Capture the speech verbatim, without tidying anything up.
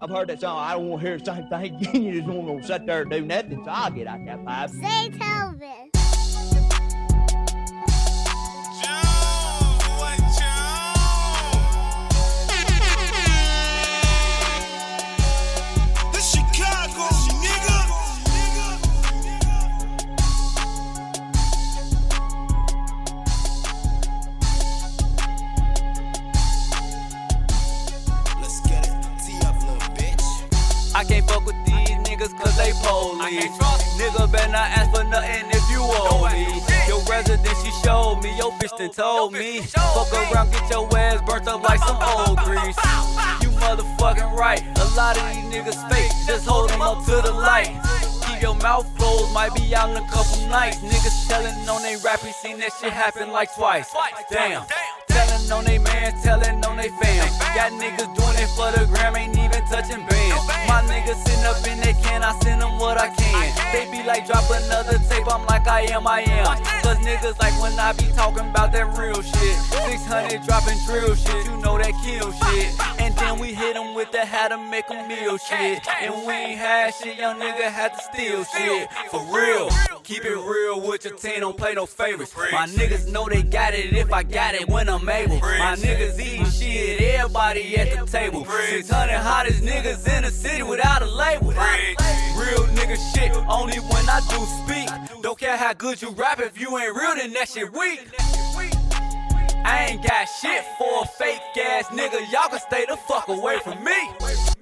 I've heard that song. I don't want to hear the same thing again. You just want to sit there and do nothing, so I'll get out that pipe. Say Telvin. I can't fuck with these niggas cause they police. Nigga better not ask for nothing if you owe me. Your residence, she showed me, your bitch done told me. Fuck around, get your ass burnt up like some old grease. You motherfucking right, a lot of these niggas fake, just hold them up to the light. Keep your mouth closed, might be out in a couple nights. Niggas telling on they rap, we seen that shit happen like twice. Damn. Telling on they man, telling on they fam. Got niggas doing it for the gram, ain't even touching bands. My niggas sitting up in that can, I send them what I can. They be like, drop another tape, I'm like, I am, I am. Cause niggas like when I be talking about that real shit. six hundred dropping drill shit, you know that kill shit. And then we hit them with the how to make a meal shit. And we ain't had shit, young nigga had to steal shit. For real, keep it real with your team, don't play no favorites. My niggas know they got it if I got it when I'm able. My niggas eating shit, everybody at the table. six hundred hottest niggas in the city without a label. Real nigga shit, only when I do speak. Don't care how good you rap, if you ain't real then that shit weak. I ain't got shit for a fake ass nigga, y'all can stay the fuck away from me.